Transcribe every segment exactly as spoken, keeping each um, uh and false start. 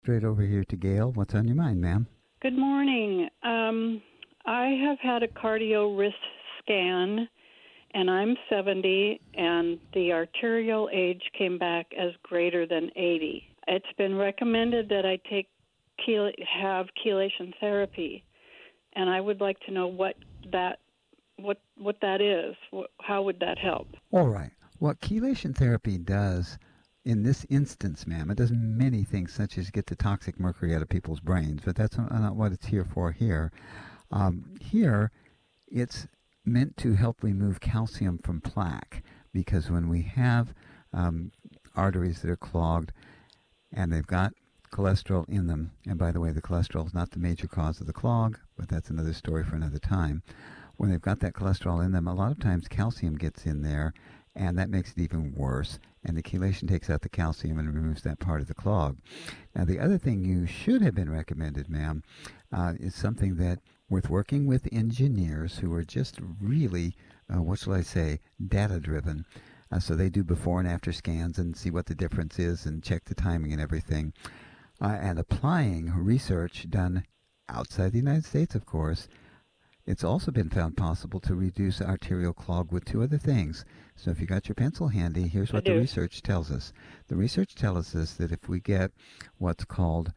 Straight over here to Gail. What's on your mind, ma'am? Good morning. Um, I have had a cardio wrist scan, and I'm seventy, and the arterial age came back as greater than eighty. It's been recommended that I take chel- have chelation therapy, and I would like to know what that what what that is. What, how would that help? All right. What chelation therapy does in this instance, ma'am, it does many things, such as get the toxic mercury out of people's brains, but that's not, not what it's here for here. Um, here, it's meant to help remove calcium from plaque, because when we have um, arteries that are clogged and they've got cholesterol in them, and by the way, the cholesterol is not the major cause of the clog, but that's another story for another time. When they've got that cholesterol in them, a lot of times calcium gets in there, and that makes it even worse. And the chelation takes out the calcium and removes that part of the clog. Now, the other thing you should have been recommended, ma'am, uh, is something that worth working with engineers who are just really, uh, what shall I say, data-driven. Uh, so they do before and after scans and see what the difference is and check the timing and everything. Uh, and applying research done outside the United States, of course, it's also been found possible to reduce arterial clog with two other things. So if you got your pencil handy, here's what the research tells us. The research tells us that if we get what's called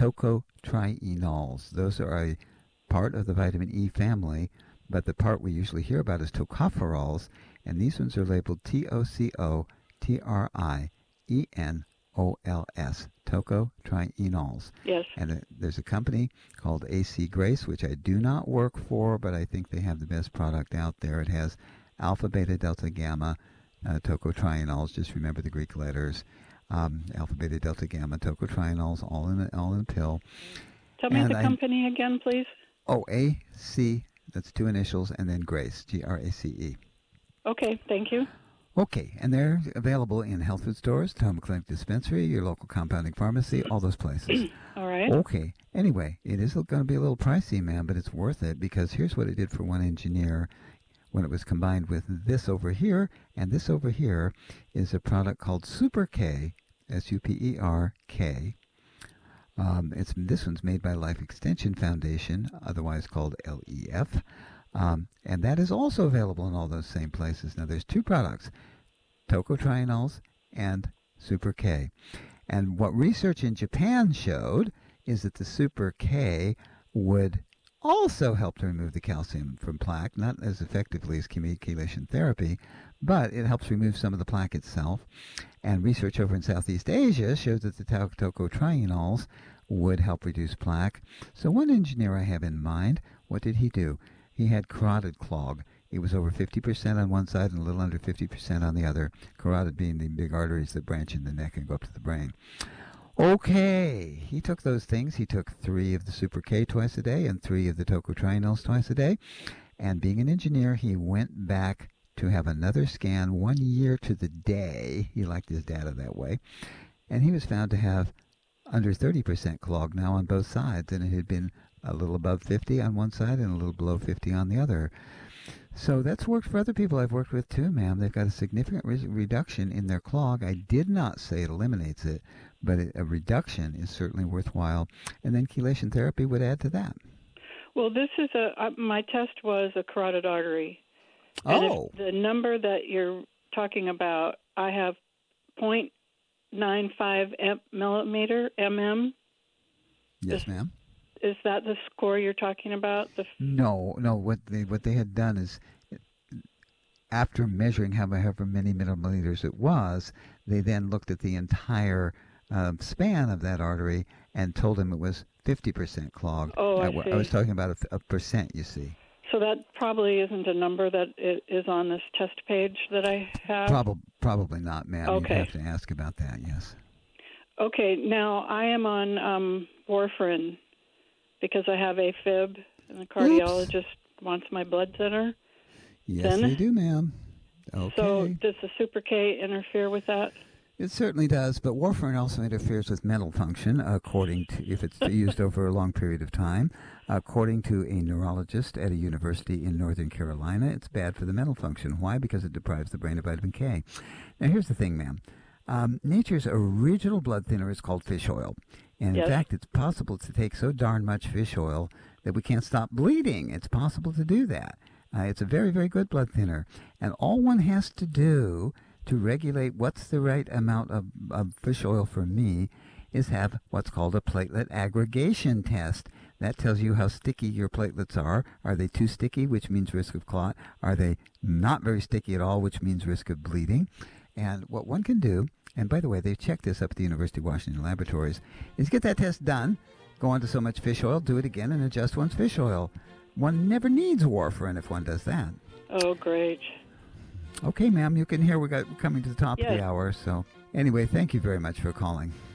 tocotrienols, those are a part of the vitamin E family, but the part we usually hear about is tocopherols, and these ones are labeled T O C O T R I E N O L S, tocotrienols. Yes. And uh, there's a company called A C Grace, which I do not work for, but I think they have the best product out there. It has alpha, beta, delta, gamma, uh, tocotrienols. Just remember the Greek letters. Um, alpha, beta, delta, gamma, tocotrienols, all in a, all in a pill. Tell me and the I, company again, please. Oh, A C, that's two initials, and then Grace, G R A C E. Okay, thank you. Okay, and they're available in health food stores, Toma Clinic Dispensary, your local compounding pharmacy, all those places. All right. Okay. Anyway, it is going to be a little pricey, ma'am, but it's worth it, because here's what it did for one engineer when it was combined with this over here, and this over here is a product called Super K, S U P E R K. Um, it's this one's made by Life Extension Foundation, otherwise called L E F. Um, and that is also available in all those same places. Now, there's two products, tocotrienols and Super K. And what research in Japan showed is that the Super K would also help to remove the calcium from plaque, not as effectively as chelation therapy, but it helps remove some of the plaque itself. And research over in Southeast Asia shows that the tocotrienols would help reduce plaque. So one engineer I have in mind, what did he do? He had carotid clog. It was over fifty percent on one side and a little under fifty percent on the other, carotid being the big arteries that branch in the neck and go up to the brain. Okay, he took those things. He took three of the Super K twice a day and three of the tocotrienols twice a day. And being an engineer, he went back to have another scan one year to the day. He liked his data that way. And he was found to have under thirty percent clog now on both sides, and it had been a little above fifty on one side and a little below fifty on the other. So that's worked for other people I've worked with too, ma'am. They've got a significant re- reduction in their clog. I did not say it eliminates it, but it, a reduction is certainly worthwhile. And then chelation therapy would add to that. Well, this is a, uh, my test was a carotid artery. Oh. And the number that you're talking about, I have point nine five m- millimeter, mm. Yes, is, ma'am. Is that the score you're talking about? The f- no, no. What they what they had done is, after measuring however many milliliters it was, they then looked at the entire uh, span of that artery and told him it was fifty percent clogged. Oh, I uh, see. I was talking about a, a percent, you see. So that probably isn't a number that is on this test page that I have? Probably, probably not, ma'am. Okay. You'd have to ask about that, yes. Okay, now I am on um, warfarin because I have AFib, and the cardiologist Oops. wants my blood thinner. Yes, then, they do, ma'am. Okay. So does the Super K interfere with that? It certainly does, but warfarin also interferes with mental function, according to, if it's used over a long period of time. According to a neurologist at a university in Northern Carolina, it's bad for the mental function. Why? Because it deprives the brain of vitamin K. Now, here's the thing, ma'am. Um, nature's original blood thinner is called fish oil. And in Yes. fact, it's possible to take so darn much fish oil that we can't stop bleeding. It's possible to do that. Uh, it's a very, very good blood thinner. And all one has to do to regulate what's the right amount of, of fish oil for me is have what's called a platelet aggregation test. That tells you how sticky your platelets are. Are they too sticky, which means risk of clot? Are they not very sticky at all, which means risk of bleeding? And what one can do, and by the way, they've checked this up at the University of Washington laboratories, is get that test done, go on to so much fish oil, do it again, and adjust one's fish oil. One never needs warfarin if one does that. Oh, great. Okay, ma'am, you can hear we got we're coming to the top Yes. of the hour. So anyway, thank you very much for calling.